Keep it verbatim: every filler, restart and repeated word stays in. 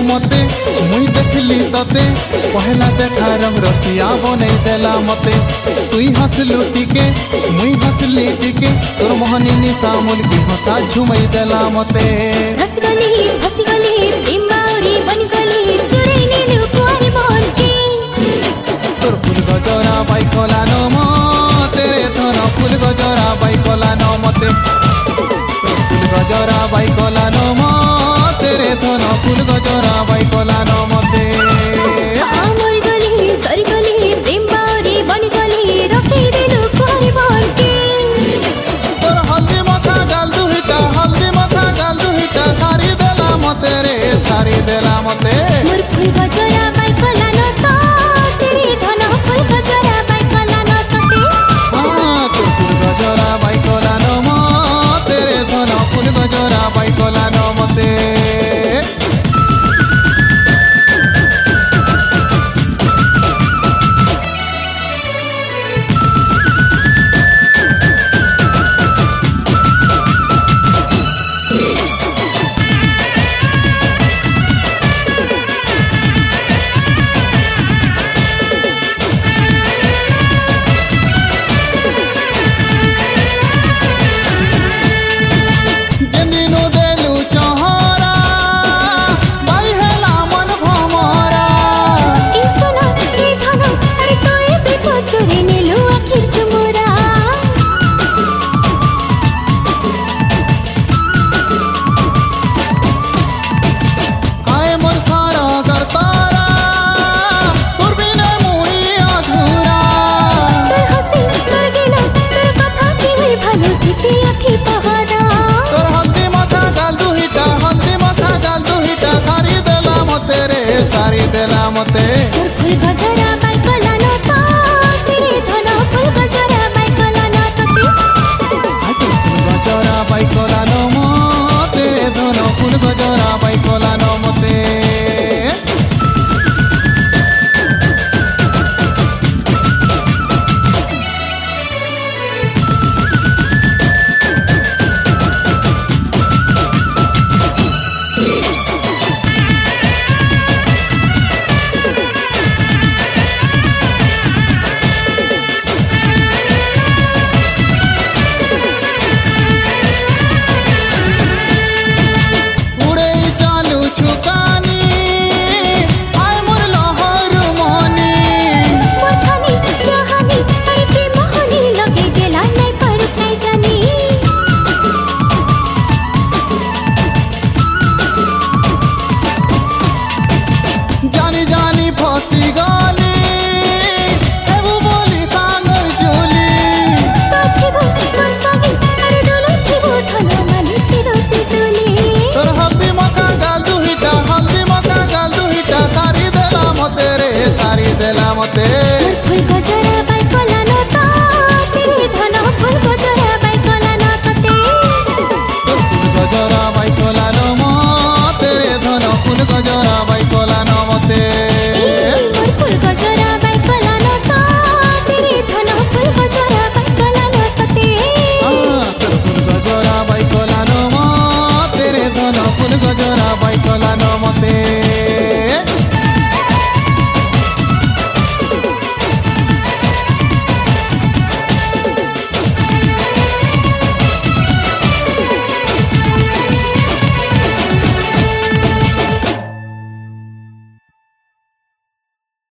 मते मुई देखली तते पहला देखा रंग रसिया बनई देला मते तुई हंसलू टिके मुई हंसली टिके तोर मोहनी निशा मुल की हंसा झुमई देला मते हंस गली हंस गली बिंबारी बन गली चुरई नीलू कुआर बन के तोर फूल गजरा बाई कोला नो मो तेरे धन फूल गजरा बाई कोला नो मते फूल गजरा बाई कोला नो मो तेरे धन फूल गजरा बाई कोला नो मते आमर गली सर गली बिंबारी बन गली रसी दिलू कुआर बन के तोर हल्दी मथा गाल दुहिटा हल्दी मथा गाल दुहिटा सारी देला मते रे सारी देला मते मोर फूल गजरा बाई कोला नो तो तेरे धन फूल गजरा बाई कोला नो तते हाँ तोर फूल गजरा बाई कोला नो मो तेरे धन फूल गजरा बाई कोला नो मते सारी देला मते फूल गजरा बाई कोला नो तो तेरे धन फूल गजरा बाई कोला नो तते फूल गजरा बाई कोला नो मो तेरे धन फूल गजरा बाई कोला नो मते जानी जानी फसी गली एबु बोली सांगर जोली तथिबो मसागी अरे दोलो थिबो धन मानी तिरो तितुली तोर हल्दी मका गाल दुहिटा हल्दी मका गाल दुहिटा सारी देला मते रे सारी देला मते फूल गजरा बाई कोला नो तो तेरे धन फूल गजरा बाई कोला नो तते फूल गजरा बाई कोला नो मो तेरे धन फूल गजरा बाई कोला नो मते फूल गजरा बाई कोला नो तो तेरे धन फूल गजरा बाई कोला नो तते फूल गजरा बाई कोला नो मो तेरे धन फूल गजरा बाई कोला नो मते।